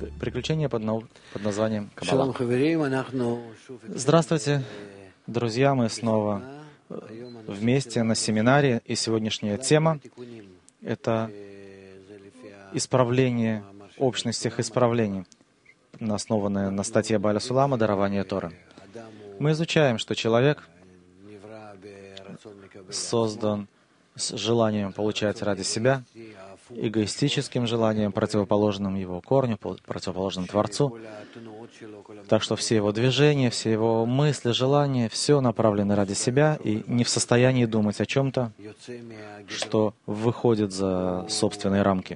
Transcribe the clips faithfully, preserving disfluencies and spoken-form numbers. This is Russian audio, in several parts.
Приключения под, нау... под названием Каббала. Здравствуйте, друзья, мы снова вместе на семинаре, и сегодняшняя тема — это исправление, общность всех исправлений, основанная на статье Бааля Сулама «Дарование Торы». Мы изучаем, что человек создан с желанием получать ради себя, эгоистическим желанием, противоположным его корню, противоположным Творцу. Так что все его движения, все его мысли, желания, все направлены ради себя и не в состоянии думать о чем-то, что выходит за собственные рамки.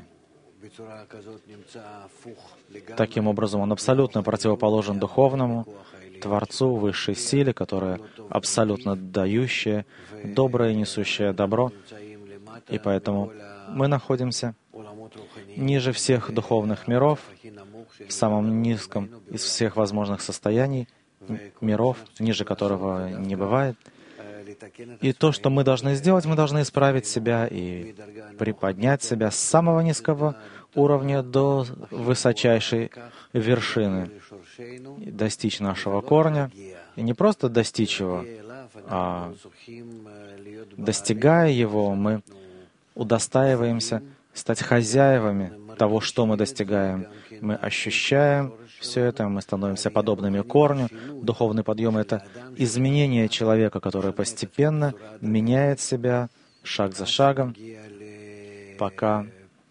Таким образом, он абсолютно противоположен духовному, Творцу, высшей силе, которая абсолютно дающая, добрая, несущая добро. И поэтому мы находимся ниже всех духовных миров, в самом низком из всех возможных состояний миров, ниже которого не бывает. И то, что мы должны сделать, мы должны исправить себя и приподнять себя с самого низкого уровня до высочайшей вершины, достичь нашего корня, и не просто достичь его, а достигая его, мы удостаиваемся стать хозяевами того, что мы достигаем. Мы ощущаем все это, мы становимся подобными корню. Духовный подъем — это изменение человека, которое постепенно меняет себя шаг за шагом, пока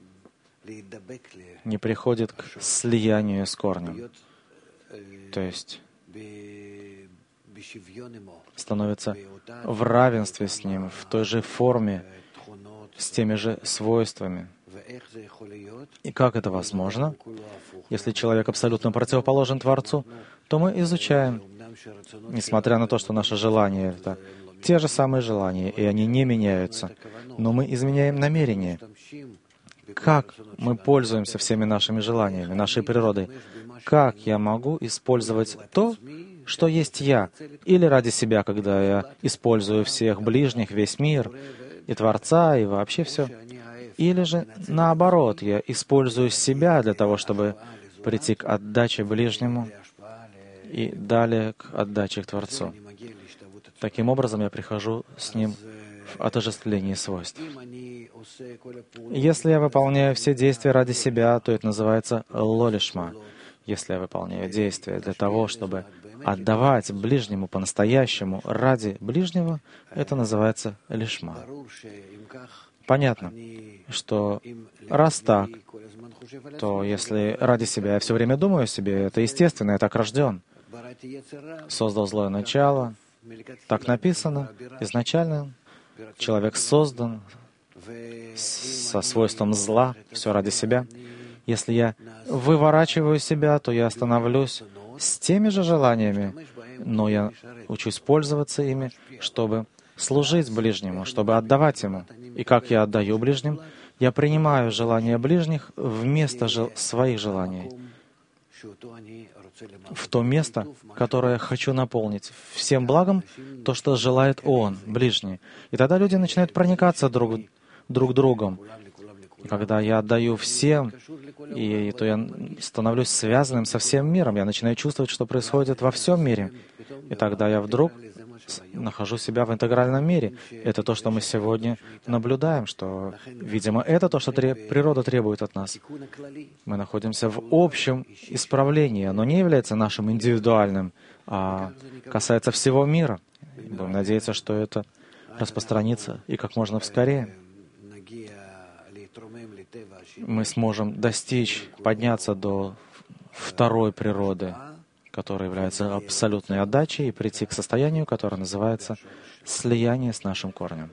не приходит к слиянию с корнем. То есть становится в равенстве с ним, в той же форме, с теми же свойствами. И как это возможно? Если человек абсолютно противоположен Творцу, то мы изучаем, несмотря на то, что наши желания — это те же самые желания, и они не меняются, но мы изменяем намерение. Как мы пользуемся всеми нашими желаниями, нашей природой? Как я могу использовать то, что есть я? Или ради себя, когда я использую всех ближних, весь мир, и Творца, и вообще все? Или же, наоборот, я использую себя для того, чтобы прийти к отдаче ближнему и далее к отдаче к Творцу. Таким образом, я прихожу с Ним в отождествлении свойств. Если я выполняю все действия ради себя, то это называется лолишма. Если я выполняю действия для того, чтобы отдавать ближнему по-настоящему ради ближнего, это называется лишма. Понятно, что раз так, то если ради себя я все время думаю о себе, это естественно, я так рожден. Создал злое начало, так написано, изначально человек создан со свойством зла, все ради себя. Если я выворачиваю себя, то я становлюсь с теми же желаниями, но я учусь пользоваться ими, чтобы служить ближнему, чтобы отдавать ему. И как я отдаю ближним? Я принимаю желания ближних вместо жел- своих желаний, в то место, которое я хочу наполнить всем благом, то, что желает он, ближний. И тогда люди начинают проникаться друг, друг другом. И когда я отдаю всем, и, то я становлюсь связанным со всем миром. Я начинаю чувствовать, что происходит во всем мире. И тогда я вдруг нахожу себя в интегральном мире. Это то, что мы сегодня наблюдаем, что, видимо, это то, что треб... природа требует от нас. Мы находимся в общем исправлении. Оно не является нашим индивидуальным, а касается всего мира. Будем надеяться, что это распространится и как можно скорее. Мы сможем достичь, подняться до второй природы, которая является абсолютной отдачей, и прийти к состоянию, которое называется слияние с нашим корнем.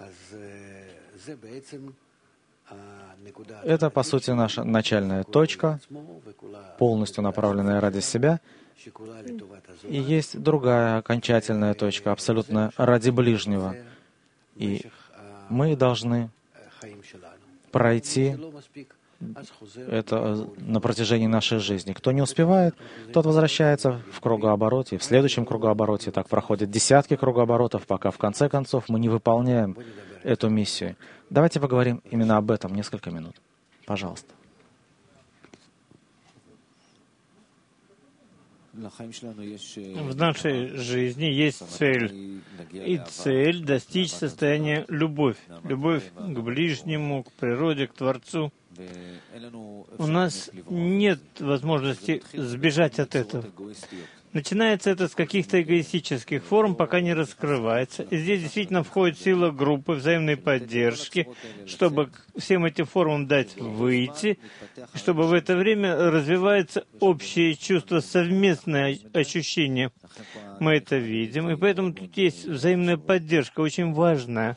Это, по сути, наша начальная точка, полностью направленная ради себя. И есть другая окончательная точка, абсолютно ради ближнего. И мы должны пройти это на протяжении нашей жизни. Кто не успевает, тот возвращается в кругообороте, в следующем кругообороте. Так проходят десятки кругооборотов, пока в конце концов мы не выполняем эту миссию. Давайте поговорим именно об этом несколько минут. Пожалуйста. В нашей жизни есть цель. И цель — достичь состояния любовь. Любовь к ближнему, к природе, к Творцу. У нас нет возможности сбежать от этого. Начинается это с каких-то эгоистических форм, пока не раскрывается. И здесь действительно входит сила группы, взаимной поддержки, чтобы всем этим формам дать выйти, чтобы в это время развивается общее чувство, совместное ощущение. Мы это видим, и поэтому тут есть взаимная поддержка, очень важная.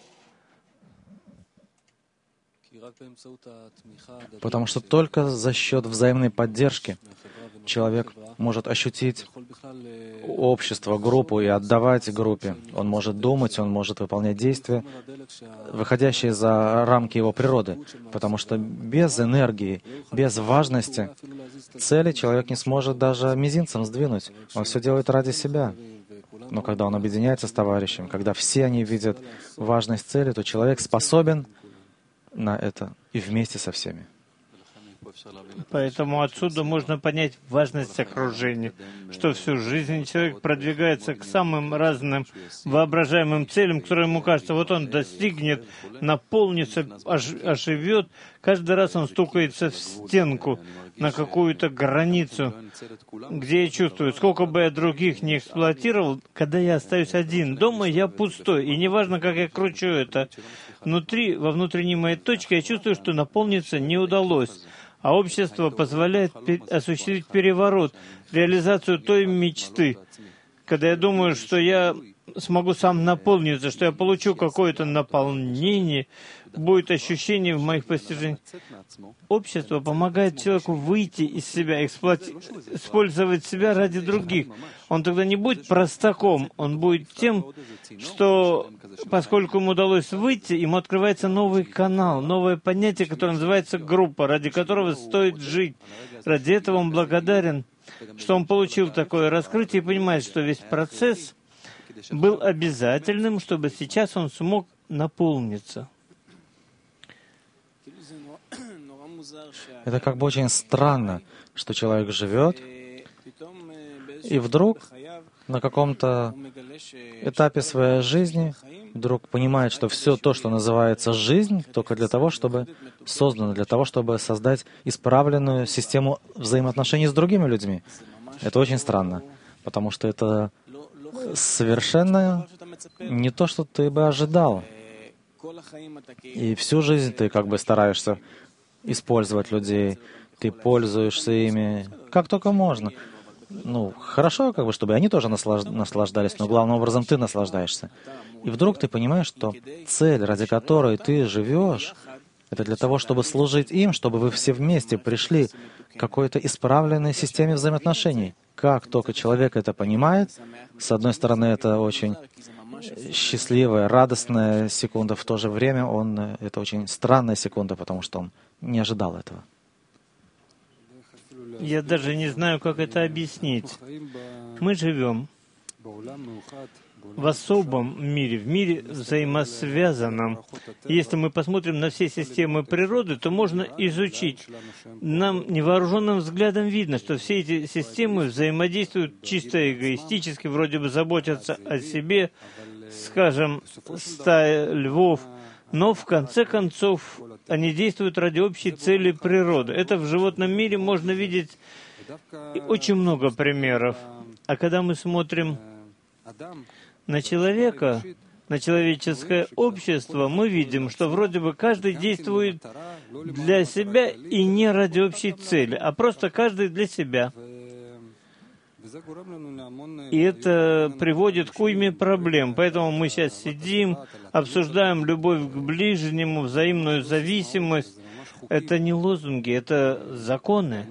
Потому что только за счет взаимной поддержки человек может ощутить общество, группу и отдавать группе. Он может думать, он может выполнять действия, выходящие за рамки его природы. Потому что без энергии, без важности цели человек не сможет даже мизинцем сдвинуть. Он все делает ради себя. Но когда он объединяется с товарищем, когда все они видят важность цели, то человек способен на это и вместе со всеми. Поэтому отсюда можно понять важность окружения, что всю жизнь человек продвигается к самым разным воображаемым целям, которые ему кажется, вот он достигнет, наполнится, оживет. Каждый раз он стукается в стенку, на какую-то границу, где я чувствую, сколько бы я других не эксплуатировал, когда я остаюсь один дома, я пустой. И неважно, как я кручу это, внутри, во внутренней моей точке, я чувствую, что наполниться не удалось. А общество позволяет осуществить переворот, реализацию той мечты. Когда я думаю, что я смогу сам наполниться, что я получу какое-то наполнение, будет ощущение в моих постижениях. Общество помогает человеку выйти из себя, эксплуати... использовать себя ради других. Он тогда не будет простаком, он будет тем, что, поскольку ему удалось выйти, ему открывается новый канал, новое понятие, которое называется группа, ради которого стоит жить. Ради этого он благодарен, что он получил такое раскрытие и понимает, что весь процесс был обязательным, чтобы сейчас он смог наполниться. Это как бы очень странно, что человек живет, и вдруг на каком-то этапе своей жизни вдруг понимает, что все то, что называется жизнь, только для того, чтобы создано, для того, чтобы создать исправленную систему взаимоотношений с другими людьми. Это очень странно, потому что это совершенно не то, что ты бы ожидал. И всю жизнь ты как бы стараешься использовать людей, ты пользуешься ими как только можно. Ну, хорошо, как бы, чтобы они тоже наслаж... наслаждались, но главным образом ты наслаждаешься. И вдруг ты понимаешь, что цель, ради которой ты живешь, это для того, чтобы служить им, чтобы вы все вместе пришли к какой-то исправленной системе взаимоотношений. Как только человек это понимает, с одной стороны, это очень счастливая, радостная секунда, в то же время он, это очень странная секунда, потому что он не ожидал этого. Я даже не знаю, как это объяснить. Мы живем в особом мире, в мире взаимосвязанном. Если мы посмотрим на все системы природы, то можно изучить. Нам невооруженным взглядом видно, что все эти системы взаимодействуют чисто эгоистически, вроде бы заботятся о себе, скажем, стая львов, но в конце концов они действуют ради общей цели природы. Это в животном мире можно видеть очень много примеров. А когда мы смотрим на человека, на человеческое общество, мы видим, что вроде бы каждый действует для себя и не ради общей цели, а просто каждый для себя. И это приводит к уйме проблем. Поэтому мы сейчас сидим, обсуждаем любовь к ближнему, взаимную зависимость. Это не лозунги, это законы.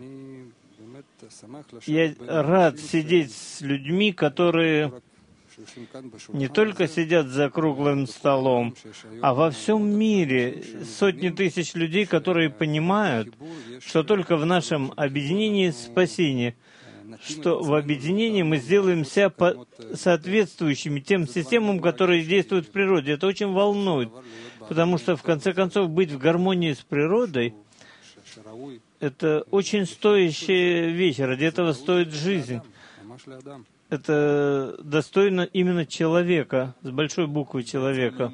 Я рад сидеть с людьми, которые не только сидят за круглым столом, а во всем мире сотни тысяч людей, которые понимают, что только в нашем объединении спасение, что в объединении мы сделаем себя соответствующими тем системам, которые действуют в природе. Это очень волнует, потому что, в конце концов, быть в гармонии с природой — это очень стоящая вещь, ради этого стоит жизнь. это достойно именно человека, с большой буквы человека.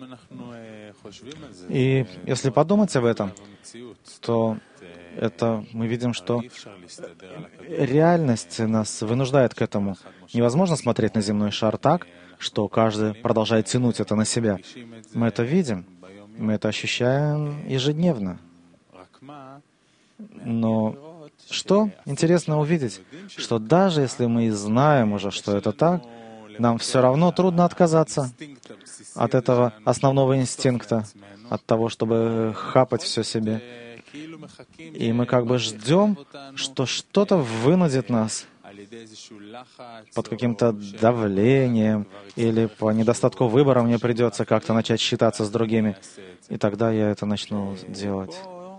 И если подумать об этом, то это мы видим, что реальность нас вынуждает к этому. Невозможно смотреть на земной шар так, что каждый продолжает тянуть это на себя. Мы это видим, мы это ощущаем ежедневно. Но что интересно увидеть, что даже если мы и знаем уже, что это так, нам все равно трудно отказаться от этого основного инстинкта, от того, чтобы хапать все себе. И мы как бы ждем, что что-то вынудит нас под каким-то давлением или по недостатку выбора мне придется как-то начать считаться с другими. И тогда я это начну делать.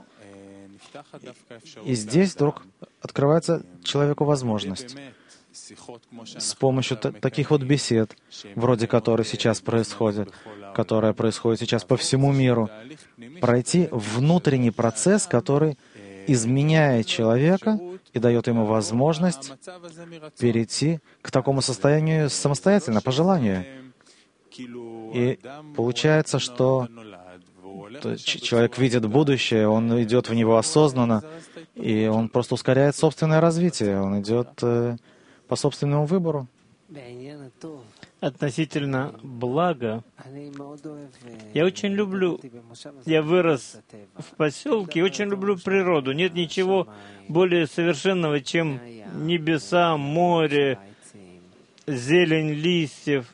И здесь вдруг открывается человеку возможность с помощью таких вот бесед, вроде которой сейчас происходит, которая происходит сейчас по всему миру, пройти внутренний процесс, который изменяет человека и дает ему возможность перейти к такому состоянию самостоятельно, по желанию. И получается, что человек видит будущее, он идет в него осознанно, и он просто ускоряет собственное развитие, он идет э, по собственному выбору. Относительно блага, я очень люблю, я вырос в поселке, очень люблю природу. Нет ничего более совершенного, чем небеса, море, зелень листьев.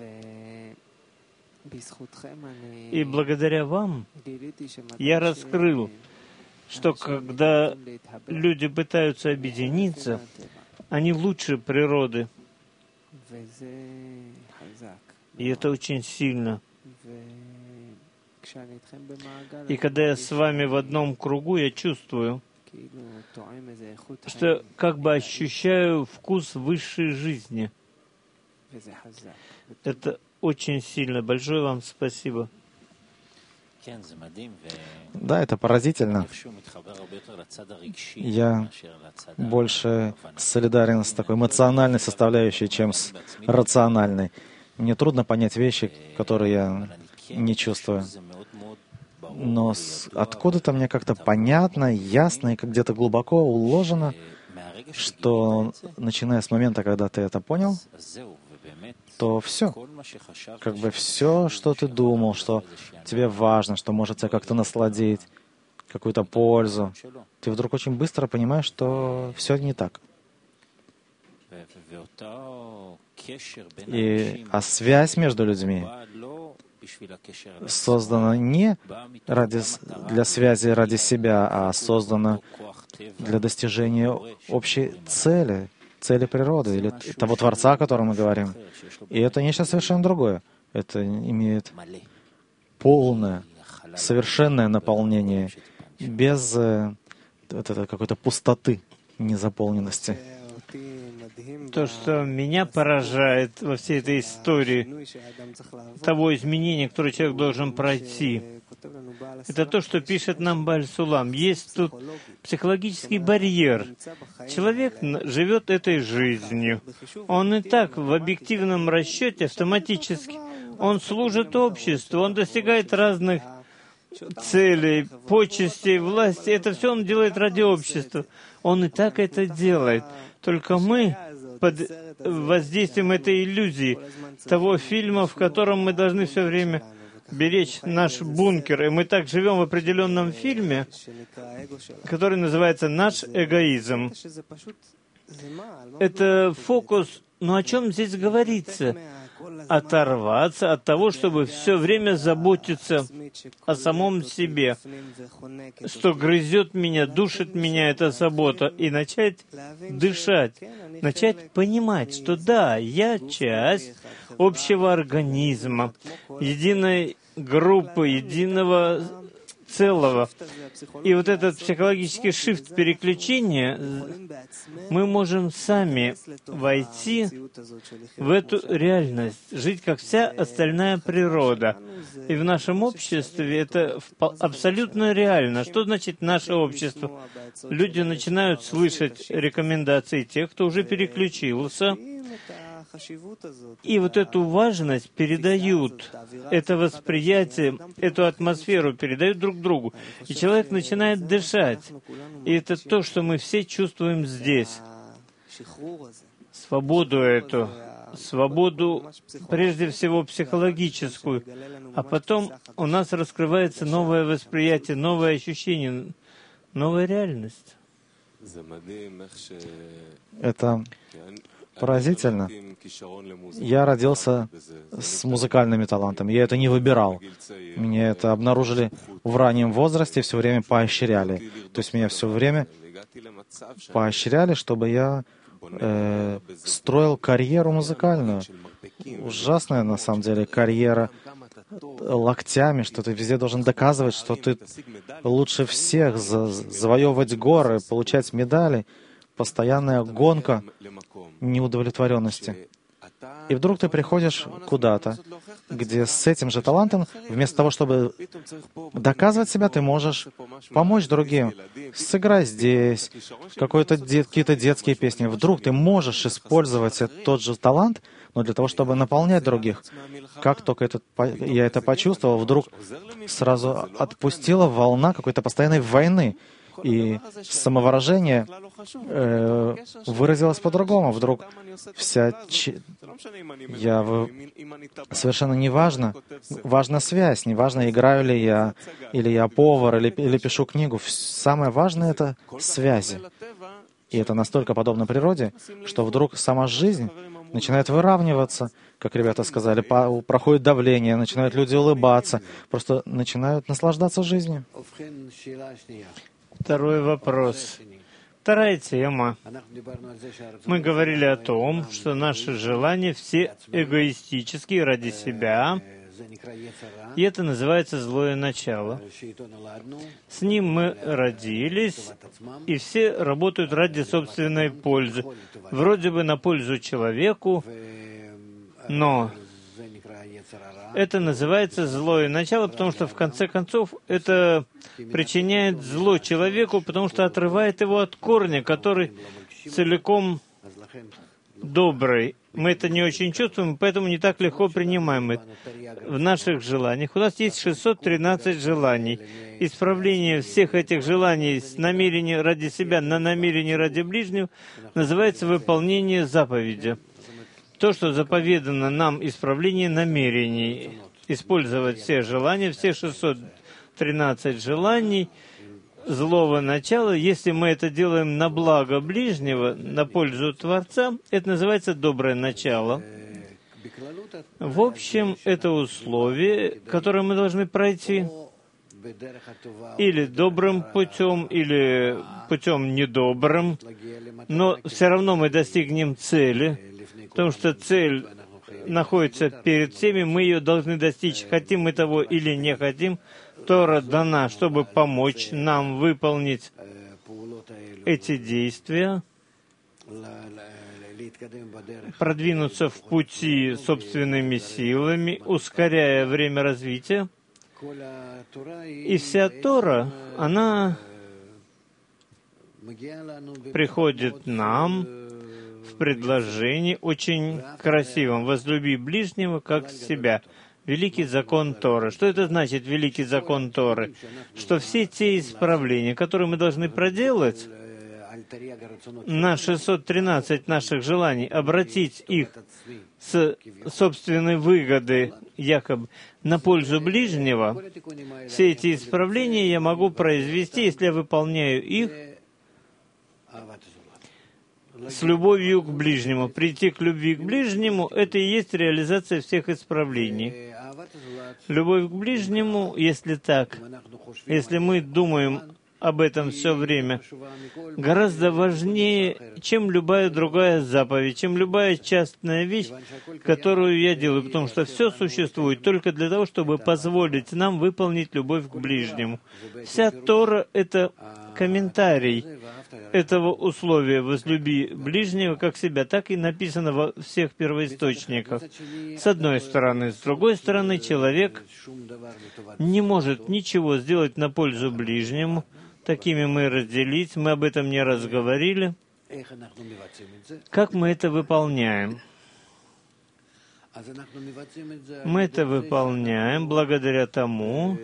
И благодаря вам я раскрыл, что когда люди пытаются объединиться, они лучше природы. И это очень сильно. И когда я с вами в одном кругу, я чувствую, что как бы ощущаю вкус высшей жизни. Это очень сильно. Большое вам спасибо. Да, это поразительно. Я больше солидарен с такой эмоциональной составляющей, чем с рациональной. Мне трудно понять вещи, которые я не чувствую. Но с, откуда-то мне как-то понятно, ясно и как где-то глубоко уложено, что начиная с момента, когда ты это понял, то все, как бы все, что ты думал, что тебе важно, что может тебя как-то насладить, какую-то пользу, ты вдруг очень быстро понимаешь, что все не так. И, а связь между людьми создана не ради, для связи ради себя, а создана для достижения общей цели, цели природы или того Творца, о котором мы говорим. И это нечто совершенно другое. Это имеет полное, совершенное наполнение, без э, вот этой какой-то пустоты, незаполненности. То, что меня поражает во всей этой истории, того изменения, которое человек должен пройти, это то, что пишет нам Бааль Сулам. Есть тут психологический барьер. Человек живет этой жизнью. Он и так в объективном расчете автоматически, он служит обществу, он достигает разных целей, почестей, власти. Это все он делает ради общества. Он и так это делает. Только мы под воздействием этой иллюзии, того фильма, в котором мы должны все время беречь наш бункер. И мы так живем в определенном фильме, который называется «Наш эгоизм». Это фокус, но о чем здесь говорится? Оторваться от того, чтобы все время заботиться о самом себе. Что грызет меня, душит меня эта забота. И начать дышать, начать понимать, что да, я часть общего организма, единой группы, единого целого. И вот этот психологический шифт переключения, мы можем сами войти в эту реальность, жить как вся остальная природа. И в нашем обществе это абсолютно реально. Что значит наше общество? Люди начинают слышать рекомендации тех, кто уже переключился, И вот эту важность передают, это восприятие, эту атмосферу передают друг другу. И человек начинает дышать. И это то, что мы все чувствуем здесь. Свободу эту. Свободу, прежде всего, психологическую. А потом у нас раскрывается новое восприятие, новое ощущение, новая реальность. Это поразительно. Я родился с музыкальными талантами. Я это не выбирал. Меня это обнаружили в раннем возрасте, все время поощряли. То есть меня все время поощряли, чтобы я э, строил карьеру музыкальную. Ужасная, на самом деле, карьера локтями, что ты везде должен доказывать, что ты лучше всех, за, завоевывать горы, получать медали. Постоянная гонка неудовлетворенности. И вдруг ты приходишь куда-то, где с этим же талантом, вместо того, чтобы доказывать себя, ты можешь помочь другим. Сыграй здесь, какой-то дет, какие-то детские песни. Вдруг ты можешь использовать тот же талант, но для того, чтобы наполнять других. Как только этот, я это почувствовал, вдруг сразу отпустила волна какой-то постоянной войны. И самовыражение э, выразилось по-другому. Вдруг вся... Ч... Я... В... Совершенно не важно. Важна связь. Не важно, играю ли я, или я повар, или, или пишу книгу. Самое важное — это связи. И это настолько подобно природе, что вдруг сама жизнь начинает выравниваться. Как ребята сказали, по... проходит давление, начинают люди улыбаться, просто начинают наслаждаться жизнью. Второй вопрос. Вторая тема. Мы говорили о том, что наши желания все эгоистические, ради себя, и это называется злое начало. С ним мы родились, и все работают ради собственной пользы. Вроде бы на пользу человеку, но это называется злое начало, потому что, в конце концов, это причиняет зло человеку, потому что отрывает его от корня, который целиком добрый. Мы это не очень чувствуем, поэтому не так легко принимаем это в наших желаниях. У нас есть шестьсот тринадцать желаний. Исправление всех этих желаний с намерения ради себя на намерение ради ближнего называется выполнение заповеди. То, что заповедано нам, исправление намерений, использовать все желания, все шестьсот тринадцать желаний злого начала, если мы это делаем на благо ближнего, на пользу Творца, это называется доброе начало. В общем, это условие, которое мы должны пройти или добрым путем, или путем недобрым, но все равно мы достигнем цели, потому что цель находится перед всеми, мы ее должны достичь, хотим мы того или не хотим. Тора дана, чтобы помочь нам выполнить эти действия, продвинуться в пути собственными силами, ускоряя время развития. И вся Тора, она приходит нам в предложении очень красивом: «Возлюби ближнего, как себя». Великий закон Торы. Что это значит, великий закон Торы? Что все те исправления, которые мы должны проделать на шестьсот тринадцать наших желаний, обратить их с собственной выгоды якобы на пользу ближнего, все эти исправления я могу произвести, если я выполняю их с любовью к ближнему. Прийти к любви к ближнему — это и есть реализация всех исправлений. Любовь к ближнему, если так, если мы думаем об этом все время, гораздо важнее, чем любая другая заповедь, чем любая частная вещь, которую я делаю, потому что все существует только для того, чтобы позволить нам выполнить любовь к ближнему. Вся Тора — это комментарий этого условия «возлюби ближнего как себя», так и написано во всех первоисточниках. С одной стороны. С другой стороны, человек не может ничего сделать на пользу ближнему. Такими мы разделить, мы об этом не разговорили. Как мы это выполняем? Мы это выполняем благодаря тому,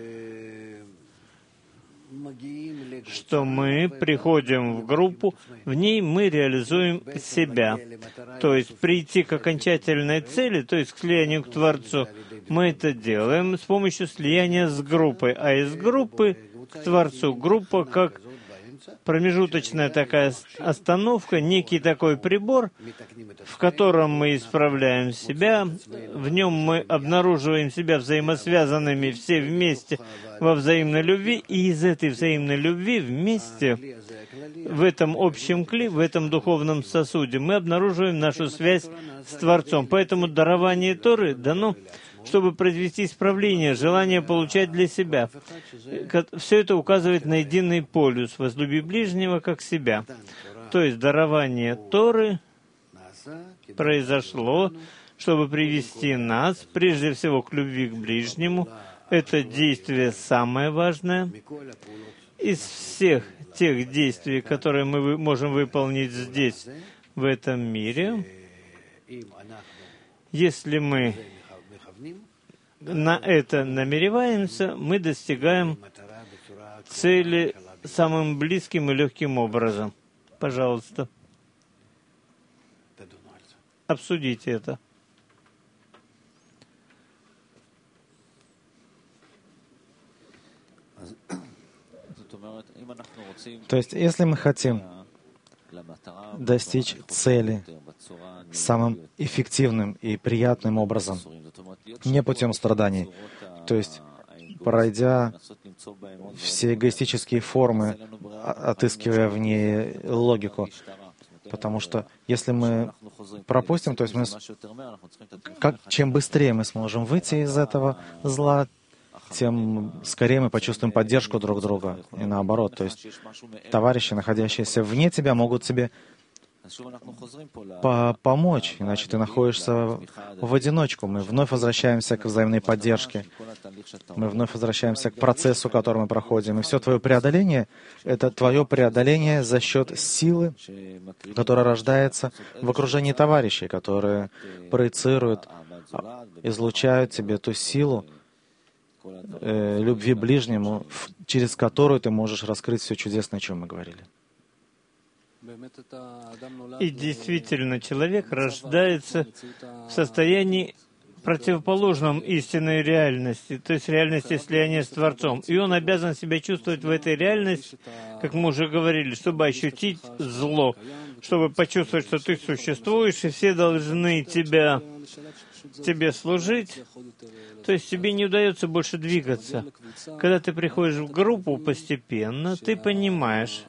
что мы приходим в группу, в ней мы реализуем себя. То есть прийти к окончательной цели, то есть к слиянию к Творцу, мы это делаем с помощью слияния с группой, а из группы к Творцу. Группа как промежуточная такая остановка, некий такой прибор, в котором мы исправляем себя, в нем мы обнаруживаем себя взаимосвязанными все вместе во взаимной любви, и из этой взаимной любви вместе в этом общем кли, в этом духовном сосуде мы обнаруживаем нашу связь с Творцом. Поэтому дарование Торы дано, чтобы произвести исправление, желание получать для себя. Все это указывает на единый полюс «возлюби ближнего, как себя». То есть дарование Торы произошло, чтобы привести нас, прежде всего, к любви к ближнему. Это действие самое важное. Из всех тех действий, которые мы можем выполнить здесь, в этом мире, если мы на это намереваемся, мы достигаем цели самым близким и легким образом. Пожалуйста, обсудите это. То есть, если мы хотим достичь цели самым эффективным и приятным образом, не путем страданий, то есть пройдя все эгоистические формы, отыскивая в ней логику. Потому что если мы пропустим, то есть мы, как, чем быстрее мы сможем выйти из этого зла, тем скорее мы почувствуем поддержку друг друга. И наоборот, то есть товарищи, находящиеся вне тебя, могут тебе по помочь, иначе ты находишься в одиночку. Мы вновь возвращаемся к взаимной поддержке. Мы вновь возвращаемся к процессу, который мы проходим. И все твое преодоление — это твое преодоление за счет силы, которая рождается в окружении товарищей, которые проецируют, излучают тебе ту силу э, любви ближнему, через которую ты можешь раскрыть все чудесное, о чем мы говорили. И действительно, человек рождается в состоянии противоположном истинной реальности, то есть реальности слияния с Творцом. И он обязан себя чувствовать в этой реальности, как мы уже говорили, чтобы ощутить зло, чтобы почувствовать, что ты существуешь, и все должны тебя, тебе служить. То есть тебе не удается больше двигаться. Когда ты приходишь в группу постепенно, ты понимаешь,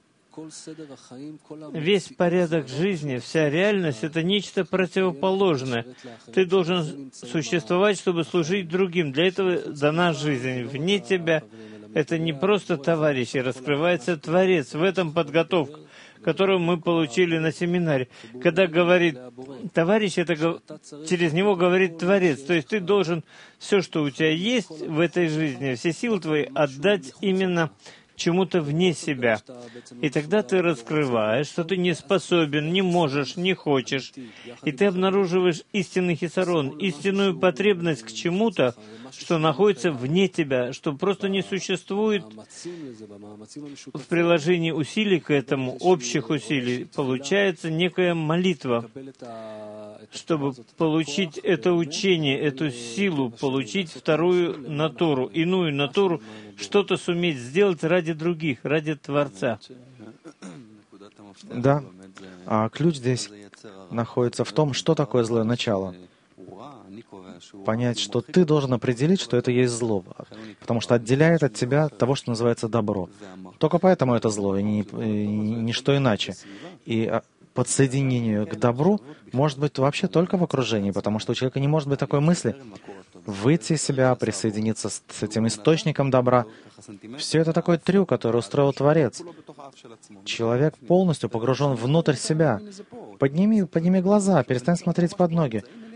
весь порядок жизни, вся реальность — это нечто противоположное. Ты должен существовать, чтобы служить другим. Для этого дана жизнь. Вне тебя это не просто товарищи, раскрывается Творец. В этом подготовка, которую мы получили на семинаре. Когда говорит товарищ, это через него говорит Творец. То есть ты должен все, что у тебя есть в этой жизни, все силы твои отдать именно чему-то вне себя. И тогда ты раскрываешь, что ты не способен, не можешь, не хочешь. И ты обнаруживаешь истинный хисарон, истинную потребность к чему-то, что находится вне тебя, что просто не существует в приложении усилий к этому, общих усилий. Получается некая молитва, чтобы получить это учение, эту силу, получить вторую натуру, иную натуру, что-то суметь сделать ради других, ради Творца. Да. А ключ здесь находится в том, что такое злое начало. Понять, что ты должен определить, что это есть зло, потому что отделяет от тебя того, что называется добро. Только поэтому это зло, и ни, и ничто иначе. И подсоединению к добру может быть вообще только в окружении, потому что у человека не может быть такой мысли выйти из себя, присоединиться с, с этим источником добра. Все это такой трюк, который устроил Творец. Человек полностью погружен внутрь себя. Подними, подними глаза, перестань смотреть под ноги.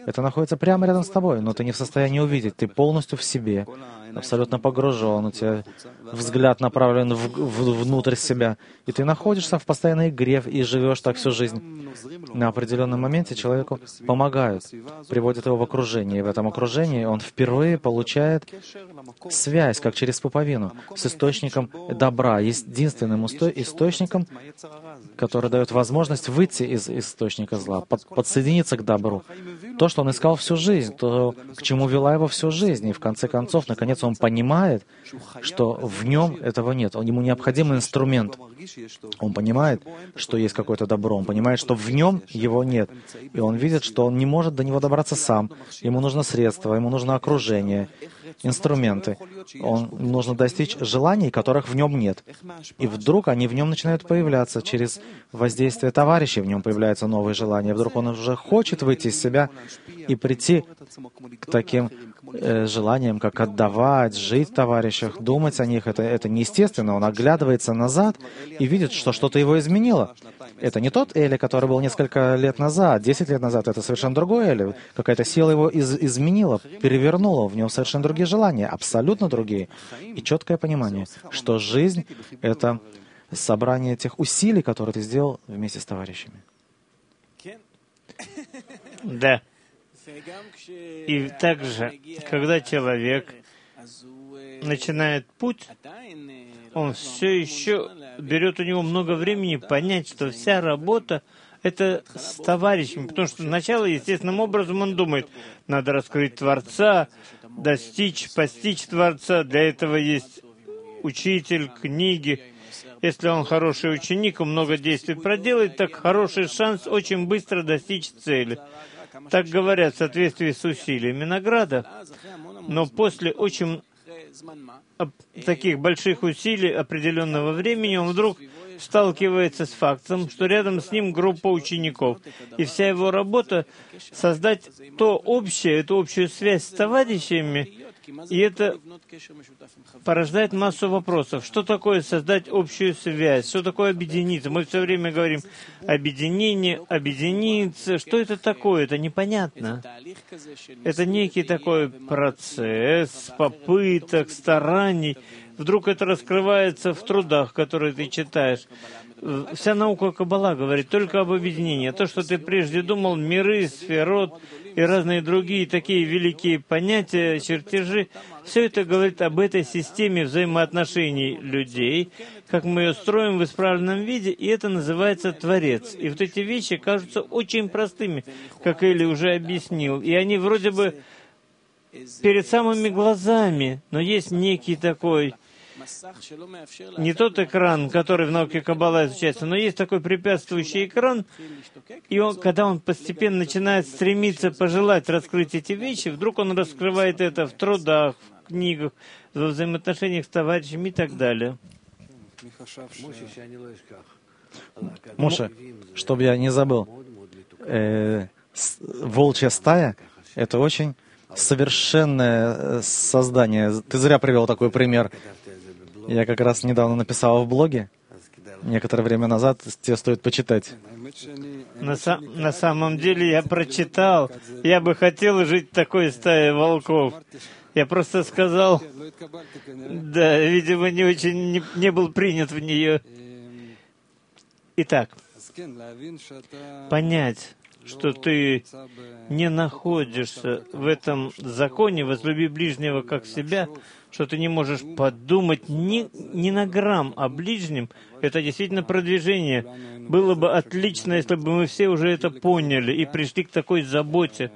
Это находится прямо рядом с тобой, но ты не в состоянии увидеть. Ты полностью в себе, абсолютно погружен, у тебя взгляд направлен в, в, внутрь себя, и ты находишься в постоянной игре и живешь так всю жизнь. На определенном моменте человеку помогают, приводят его в окружение, и в этом окружении он впервые получает связь, как через пуповину, с источником добра, единственным источником, который дает возможность выйти из источника зла, под, подсоединиться к добру. То, что он искал всю жизнь, то, к чему вела его всю жизнь, и в конце концов, наконец, он понимает, что в нем этого нет. Он, ему необходим инструмент. Он понимает, что есть какое-то добро, он понимает, что в нем его нет. И он видит, что он не может до него добраться сам. Ему нужно средства, ему нужно окружение, инструменты. Он, нужно достичь желаний, которых в нем нет. И вдруг они в нем начинают появляться. Через воздействие товарищей в нем появляются новые желания. Вдруг он уже хочет выйти из себя и прийти к таким э, желаниям, как отдавать, жить в товарищах, думать о них. Это, это неестественно. Он оглядывается назад и видит, что что-то его изменило. Это не тот Эли, который был несколько лет назад, десять лет назад. Это совершенно другой Эли. Какая-то сила его из, изменила, перевернула. В нем совершенно другие желания, абсолютно другие. И четкое понимание, что жизнь — это собрание тех усилий, которые ты сделал вместе с товарищами. Да. И также, когда человек начинает путь, он все еще берет у него много времени понять, что вся работа — это с товарищами. Потому что сначала, естественным образом, он думает, надо раскрыть Творца, достичь, постичь Творца. Для этого есть учитель, книги. Если он хороший ученик, он много действий проделает, так хороший шанс очень быстро достичь цели. Так говорят в соответствии с усилиями награда. Но после очень таких больших усилий определенного времени он вдруг сталкивается с фактом, что рядом с ним группа учеников. И вся его работа — создать то общее, эту общую связь с товарищами, и это порождает массу вопросов. Что такое создать общую связь? Что такое объединиться? Мы все время говорим объединение, объединиться. Что это такое? Это непонятно. Это некий такой процесс попыток, стараний. Вдруг это раскрывается в трудах, которые ты читаешь. Вся наука Каббала говорит только об объединении. То, что ты прежде думал, миры, сферот и разные другие такие великие понятия, чертежи, все это говорит об этой системе взаимоотношений людей, как мы ее строим в исправленном виде, и это называется Творец. И вот эти вещи кажутся очень простыми, как Эли уже объяснил, и они вроде бы перед самыми глазами, но есть некий такой, не тот экран, который в науке Каббала изучается, но есть такой препятствующий экран, и он, когда он постепенно начинает стремиться, пожелать раскрыть эти вещи, вдруг он раскрывает это в трудах, в книгах, во взаимоотношениях с товарищами и так далее. Моше, чтобы я не забыл, э, волчья стая — это очень совершенное создание. Ты зря привел такой пример. Я как раз недавно написал в блоге, некоторое время назад, тебе стоит почитать. На, са- на самом деле я прочитал, я бы хотел жить в такой стае волков. Я просто сказал, да, видимо, не очень не, не был принят в нее. Итак, понять, что ты не находишься в этом законе «возлюби ближнего как себя», что ты не можешь подумать ни, ни на грамм о ближнем, это действительно продвижение. Было бы отлично, если бы мы все уже это поняли и пришли к такой заботе.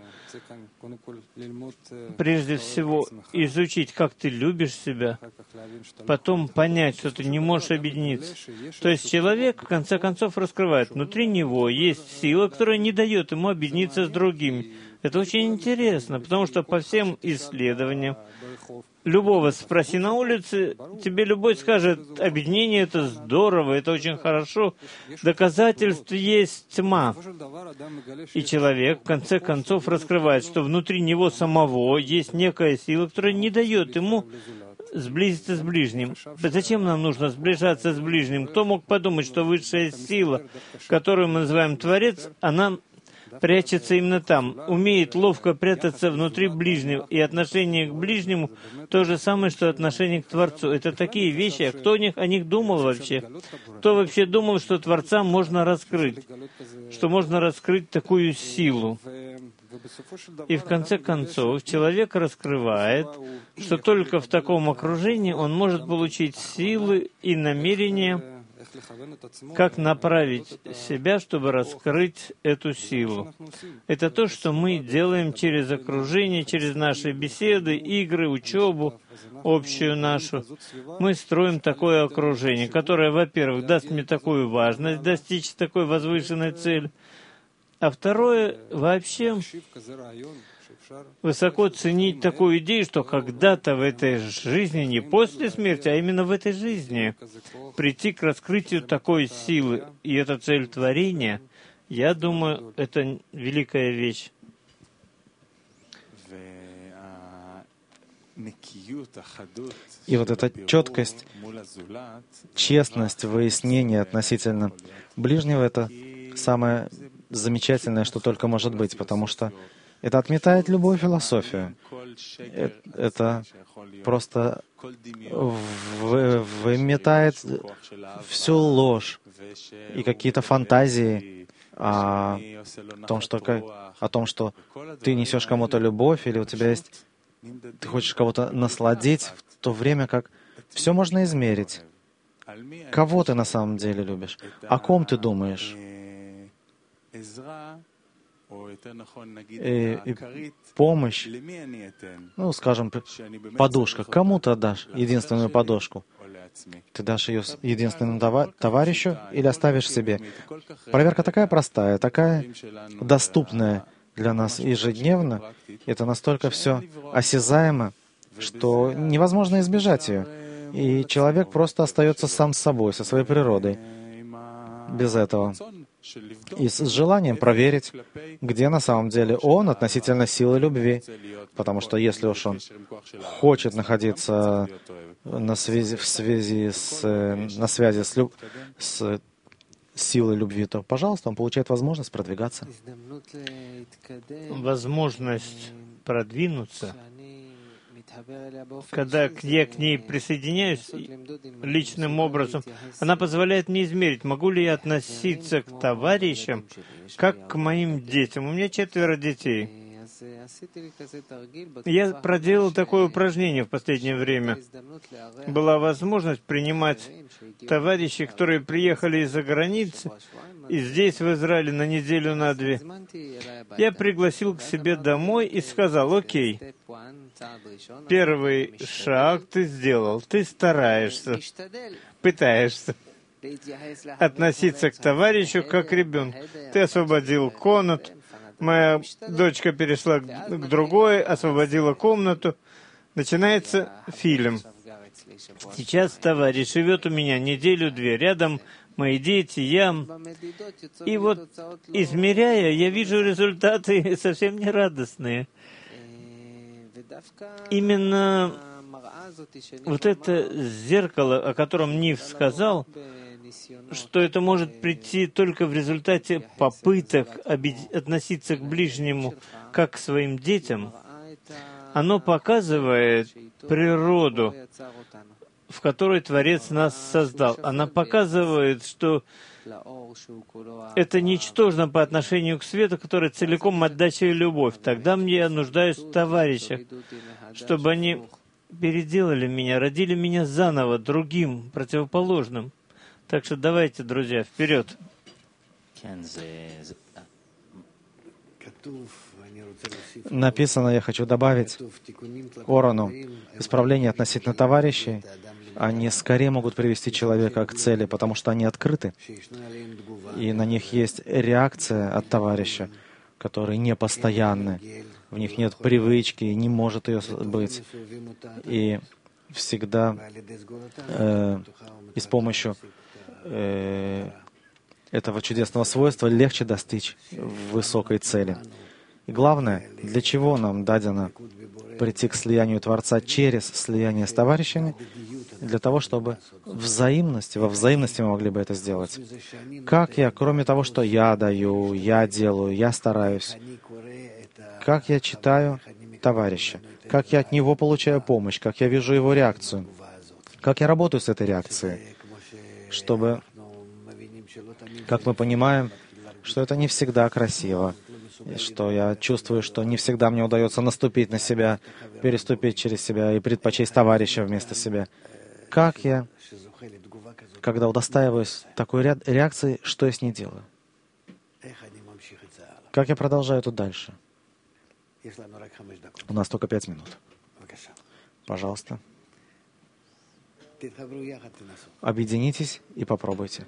Прежде всего, изучить, как ты любишь себя, потом понять, что ты не можешь объединиться. То есть человек, в конце концов, раскрывает. Внутри него есть сила, которая не дает ему объединиться с другими. Это очень интересно, потому что по всем исследованиям, любого спроси на улице, тебе любой скажет, объединение — это здорово, это очень хорошо. Доказательств есть тьма. И человек, в конце концов, раскрывает, что внутри него самого есть некая сила, которая не дает ему сблизиться с ближним. Зачем нам нужно сближаться с ближним? Кто мог подумать, что высшая сила, которую мы называем Творец, она прячется именно там, умеет ловко прятаться внутри ближнего, и отношение к ближнему то же самое, что отношение к Творцу. Это такие вещи, а кто о них, о них думал вообще? Кто вообще думал, что Творца можно раскрыть, что можно раскрыть такую силу? И в конце концов, человек раскрывает, что только в таком окружении он может получить силы и намерения, как направить себя, чтобы раскрыть эту силу. Это то, что мы делаем через окружение, через наши беседы, игры, учебу, общую нашу. Мы строим такое окружение, которое, во-первых, даст мне такую важность достичь такой возвышенной цели, а второе, вообще, высоко ценить такую идею, что когда-то в этой жизни, не после смерти, а именно в этой жизни, прийти к раскрытию такой силы. И это цель творения, я думаю, это великая вещь. И вот эта четкость, честность, выяснение относительно ближнего — это самое замечательное, что только может быть, потому что это отметает любую философию. Это просто выметает всю ложь и какие-то фантазии о том, что, о том, что ты несешь кому-то любовь, или у тебя есть, ты хочешь кого-то насладить, в то время как все можно измерить. Кого ты на самом деле любишь? О ком ты думаешь? И, и помощь, ну, скажем, подушка. Кому ты отдашь единственную подушку? Ты дашь ее единственному товарищу или оставишь себе? Проверка такая простая, такая доступная для нас ежедневно. Это настолько все осязаемо, что невозможно избежать ее. И человек просто остается сам с собой, со своей природой, без этого. И с желанием проверить, где на самом деле он относительно силы любви. Потому что если уж он хочет находиться на связи, в связи с, на связи с, люб, с силой любви, то, пожалуйста, он получает возможность продвигаться. Возможность продвинуться, когда я к ней присоединяюсь личным образом, она позволяет мне измерить, могу ли я относиться к товарищам, как к моим детям. У меня четверо детей. Я проделал такое упражнение в последнее время. Была возможность принимать товарищей, которые приехали из-за границы, и здесь, в Израиле, на неделю, на две. Я пригласил к себе домой и сказал: окей, первый шаг ты сделал, ты стараешься, пытаешься относиться к товарищу как к ребенку. Ты освободил комнату, моя дочка перешла к другой, освободила комнату. Начинается фильм. Сейчас товарищ живет у меня неделю-две, рядом мои дети, я. И вот, измеряя, я вижу результаты совсем не радостные. Именно вот это зеркало, о котором Нив сказал, что это может прийти только в результате попыток относиться к ближнему как к своим детям, оно показывает природу, в которой Творец нас создал. Она показывает, что это ничтожно по отношению к свету, который целиком отдача и любовь. Тогда мне я нуждаюсь в товарищах, чтобы они переделали меня, родили меня заново, другим, противоположным. Так что давайте, друзья, вперед. Написано, я хочу добавить Орану, исправления относительно товарищей, они скорее могут привести человека к цели, потому что они открыты, и на них есть реакция от товарища, которые непостоянны, в них нет привычки, не может ее быть, и всегда э, и с помощью э, этого чудесного свойства легче достичь высокой цели. И главное, для чего нам дадено прийти к слиянию Творца через слияние с товарищами, для того, чтобы взаимности, во взаимности мы могли бы это сделать. Как я, кроме того, что я даю, я делаю, я стараюсь, как я читаю товарища, как я от него получаю помощь, как я вижу его реакцию, как я работаю с этой реакцией, чтобы, как мы понимаем, что это не всегда красиво, и что я чувствую, что не всегда мне удается наступить на себя, переступить через себя и предпочесть товарища вместо себя. Как я, когда удостаиваюсь такой ряд реакции, что я с ней делаю? Как я продолжаю тут дальше? У нас только пять минут. Пожалуйста. Объединитесь и попробуйте.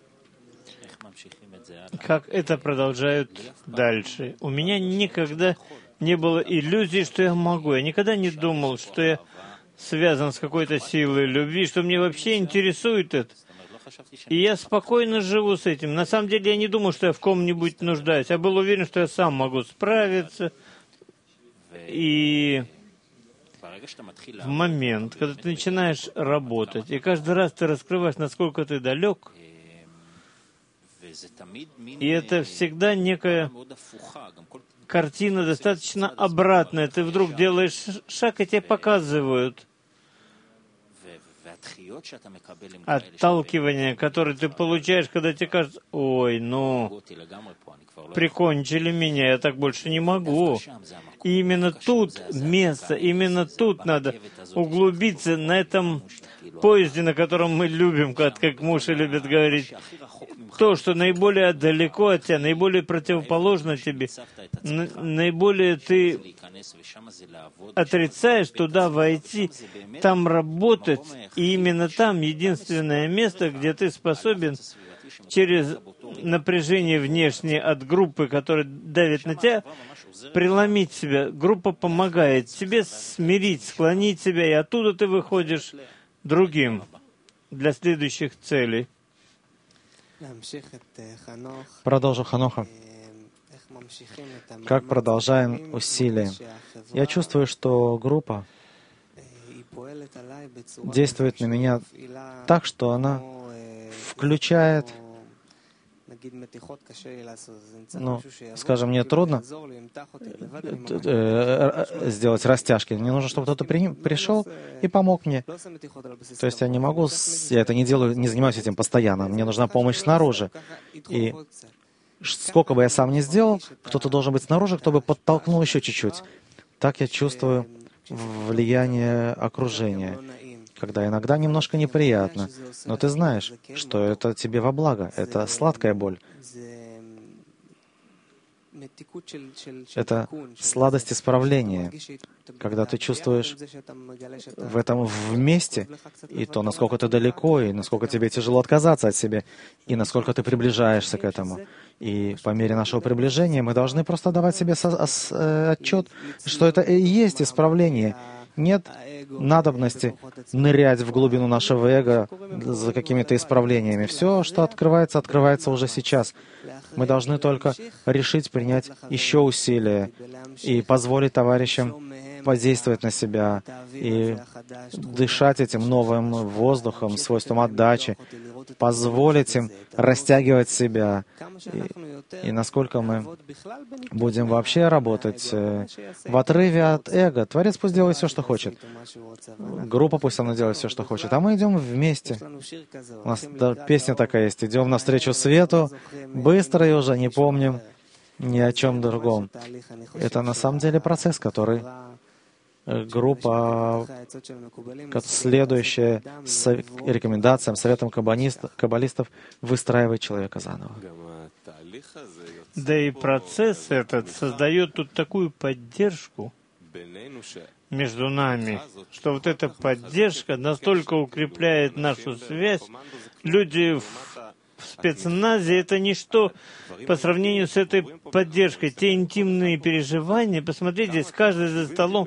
Как это продолжают дальше? У меня никогда не было иллюзий, что я могу. Я никогда не думал, что я связан с какой-то силой любви, что мне вообще интересует это. И я спокойно живу с этим. На самом деле я не думал, что я в ком-нибудь нуждаюсь. Я был уверен, что я сам могу справиться. И в момент, когда ты начинаешь работать, и каждый раз ты раскрываешь, насколько ты далек, и это всегда некая картина достаточно обратная. Ты вдруг делаешь шаг, и тебе показывают отталкивание, которое ты получаешь, когда тебе кажется, ой, ну, прикончили меня, я так больше не могу. И именно тут место, именно тут надо углубиться на этом поезде, на котором мы любим, как, как муж и любит говорить, то, что наиболее далеко от тебя, наиболее противоположно тебе, наиболее ты отрицаешь туда войти, там работать, и именно там единственное место, где ты способен через напряжение внешнее от группы, которая давит на тебя, преломить себя. Группа помогает тебе смирить, склонить себя, и оттуда ты выходишь другим для следующих целей. Продолжу Ханоха. Как продолжаем усилия? Я чувствую, что группа действует на меня так, что она включает, ну, скажем, мне трудно сделать растяжки. Мне нужно, чтобы кто-то при, пришел и помог мне. То есть я не могу, я это не делаю, не занимаюсь этим постоянно. Мне нужна помощь снаружи. И сколько бы я сам ни сделал, кто-то должен быть снаружи, кто бы подтолкнул еще чуть-чуть. Так я чувствую влияние окружения, когда иногда немножко неприятно, но ты знаешь, что это тебе во благо, это сладкая боль. Это сладость исправления, когда ты чувствуешь в этом вместе, и то, насколько ты далеко, и насколько тебе тяжело отказаться от себя, и насколько ты приближаешься к этому. И по мере нашего приближения мы должны просто давать себе отчет, что это и есть исправление. Нет надобности нырять в глубину нашего эго за какими-то исправлениями. Все, что открывается, открывается уже сейчас. Мы должны только решить принять еще усилия и позволить товарищам подействовать на себя и дышать этим новым воздухом, свойством отдачи, позволить им растягивать себя. И, и насколько мы будем вообще работать э, в отрыве от эго. Творец пусть делает все, что хочет. Группа пусть она делает все, что хочет. А мы идем вместе. У нас да, песня такая есть. Идем навстречу свету, быстро и уже не помним ни о чем другом. Это на самом деле процесс, который группа, следующая с рекомендациям, советам каббалистов, выстраивает человека заново. Да и процесс этот создает тут такую поддержку между нами, что вот эта поддержка настолько укрепляет нашу связь. Люди в в спецназе — это ничто по сравнению с этой поддержкой. Те интимные переживания, посмотрите, здесь каждый за столом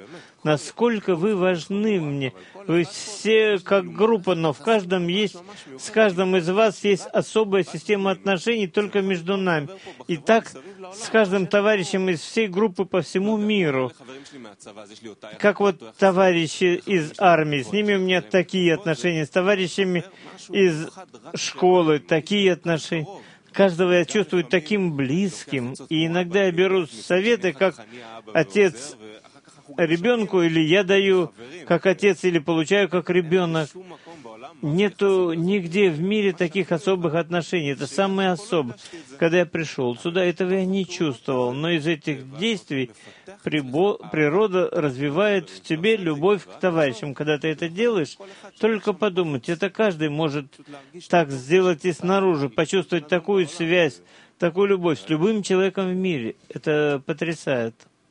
насколько вы важны мне. Вы все как группа, но в каждом есть, с каждым из вас есть особая система отношений только между нами. И так с каждым товарищем из всей группы по всему миру. Как вот товарищи из армии, с ними у меня такие отношения, с товарищами из школы такие отношения. Каждого я чувствую таким близким, и иногда я беру советы, как отец ребенку, или я даю как отец, или получаю как ребенок. Нету нигде в мире таких особых отношений. Это самое особое. Когда я пришел сюда, этого я не чувствовал. Но из этих действий прибо- природа развивает в тебе любовь к товарищам. Когда ты это делаешь, только подумать, это каждый может так сделать и снаружи, почувствовать такую связь, такую любовь с любым человеком в мире. Это потрясает.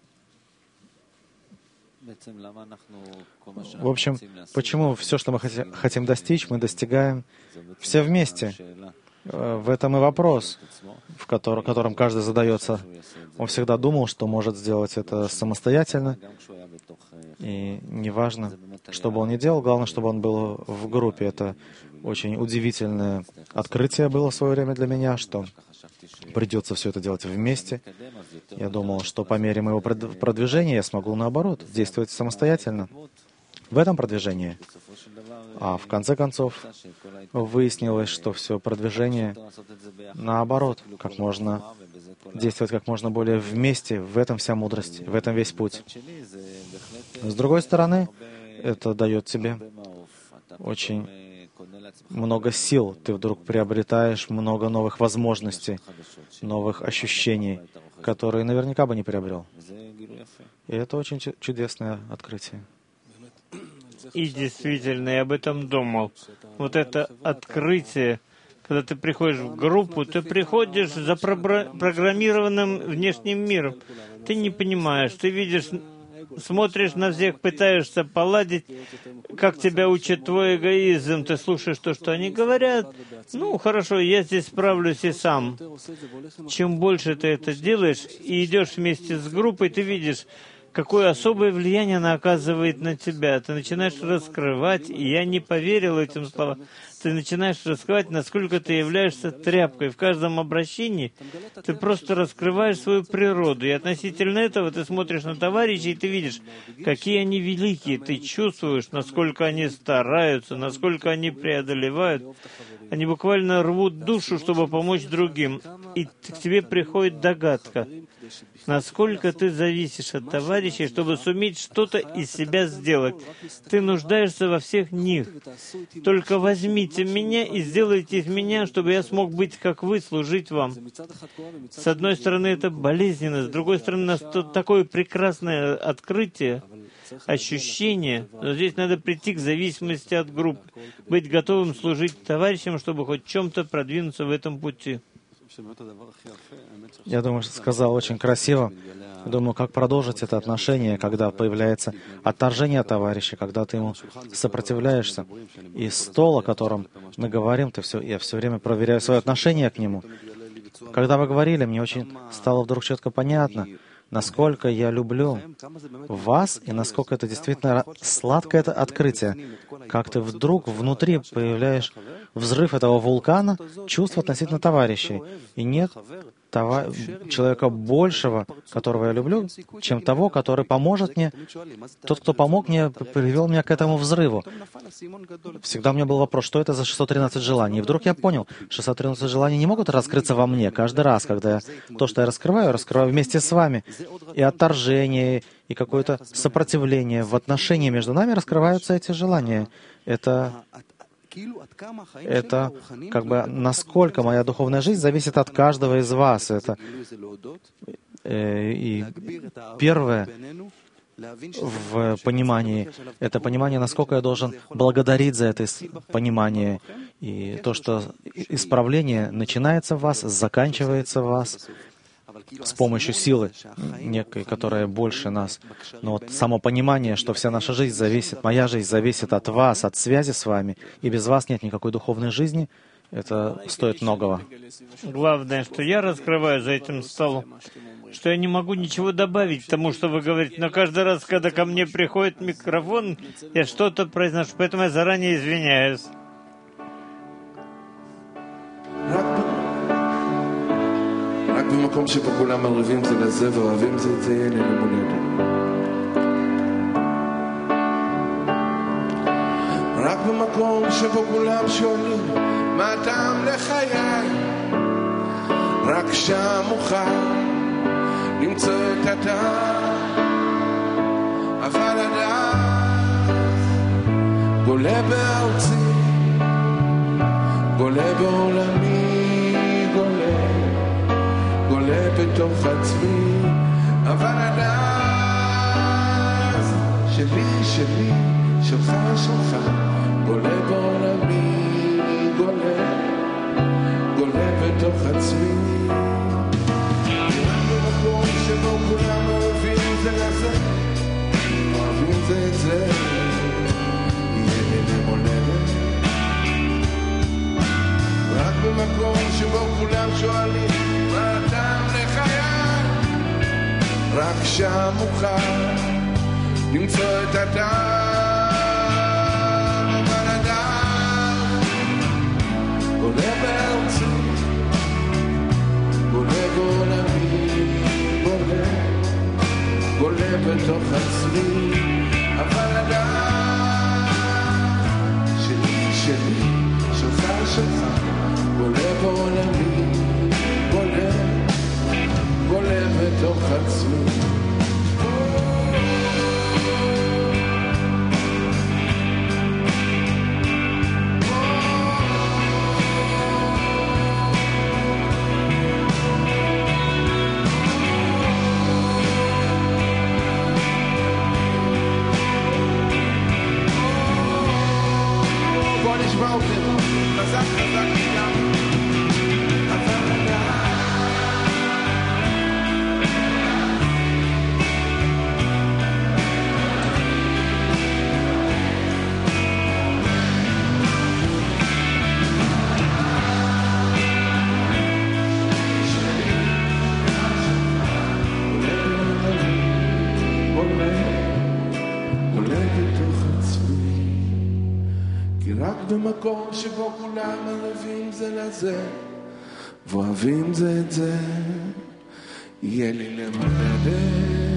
В общем, почему все, что мы хотим достичь, мы достигаем все вместе? В этом и вопрос, в котором, котором каждый задается. Он всегда думал, что может сделать это самостоятельно, и неважно, что бы он ни делал, главное, чтобы он был в группе. Это очень удивительное открытие было в свое время для меня, что придется все это делать вместе. Я думал, что по мере моего продвижения я смогу, наоборот, действовать самостоятельно в этом продвижении. А в конце концов выяснилось, что все продвижение наоборот, как можно действовать как можно более вместе, в этом вся мудрость, в этом весь путь. С другой стороны, это дает тебе очень много сил. Ты вдруг приобретаешь много новых возможностей, новых ощущений, которые наверняка бы не приобрел. И это очень чудесное открытие. И действительно, я об этом думал. Вот это открытие, когда ты приходишь в группу, ты приходишь за программированным внешним миром. Ты не понимаешь, ты видишь, смотришь на всех, пытаешься поладить, как тебя учит твой эгоизм. Ты слушаешь то, что они говорят. Ну, хорошо, я здесь справлюсь и сам. Чем больше ты это делаешь и идешь вместе с группой, ты видишь, какое особое влияние она оказывает на тебя. Ты начинаешь раскрывать, и я не поверил этим словам, ты начинаешь раскрывать, насколько ты являешься тряпкой. В каждом обращении ты просто раскрываешь свою природу. И относительно этого ты смотришь на товарищей, и ты видишь, какие они великие. Ты чувствуешь, насколько они стараются, насколько они преодолевают. Они буквально рвут душу, чтобы помочь другим. И к тебе приходит догадка, насколько ты зависишь от товарищей, чтобы суметь что-то из себя сделать. Ты нуждаешься во всех них. Только возьмите меня и сделайте из меня, чтобы я смог быть, как вы, служить вам. С одной стороны, это болезненно, с другой стороны, такое прекрасное открытие, ощущение. Но здесь надо прийти к зависимости от группы, быть готовым служить товарищам, чтобы хоть в чем-то продвинуться в этом пути. Я думаю, что сказал очень красиво. Думаю, как продолжить это отношение, когда появляется отторжение от товарища, когда ты ему сопротивляешься. И стол, о котором мы говорим, ты все, я все время проверяю свое отношение к нему. Когда вы говорили, мне очень стало вдруг четко понятно, насколько я люблю вас и насколько это действительно сладкое это открытие. Как ты вдруг внутри появляешь взрыв этого вулкана, чувств относительно товарищей. И нет того человека большего, которого я люблю, чем того, который поможет мне. Тот, кто помог мне, привел меня к этому взрыву. Всегда у меня был вопрос, что это за шестьсот тринадцать желаний. И вдруг я понял, шестьсот тринадцать желаний не могут раскрыться во мне. Каждый раз, когда я то, что я раскрываю, раскрываю вместе с вами. И отторжение, и какое-то сопротивление в отношении между нами раскрываются эти желания. Это Это как бы насколько моя духовная жизнь зависит от каждого из вас. Это э, и первое в понимании, это понимание, насколько я должен благодарить за это понимание. И то, что исправление начинается в вас, заканчивается в вас с помощью силы некой, которая больше нас. Но вот само понимание, что вся наша жизнь зависит, моя жизнь зависит от вас, от связи с вами, и без вас нет никакой духовной жизни, Это стоит многого. Главное, что я раскрываю за этим столом, что я не могу ничего добавить к тому, что вы говорите, но каждый раз, когда ко мне приходит микрофон, я что-то произношу, поэтому я заранее извиняюсь. רק במקום שבו כולם ערבים זה לזה ואוהבים זה את זה יהיה לי למולדת. רק במקום שבו כולם שואלים מה הטעם לחיי, רק שם מוכן למצוא את הטעם, אבל הדעת גולה בארצי, גולה בעולמי, גולה גולה בתוך עצמי, אבל הדעת שלי, שלי, שלך, שלך, גולה בעולמי, גולה, גולה בתוך עצמי. רק במקום שבו כולם אוהבים זה לזה, אוהבים זה את זה, יהיה לי למולדת. רק במקום שבו כולם שואלים מה הטעם לחיי, רק שם מוכן למצוא את הטעם, אבל הטעם גולה בארצי, גולה בעולמי, גולה, גולה בתוך עצמי, אבל הטעם שלי, שלי, שלך, שלך, גולה בעולמי, גולה, גולה בתוך עצמי. בוא נשמע אותם, חזק חזק איתם. במקום שבו כולם ערבים זה לזה ואוהבים זה את זה, יהיה לי למולדת.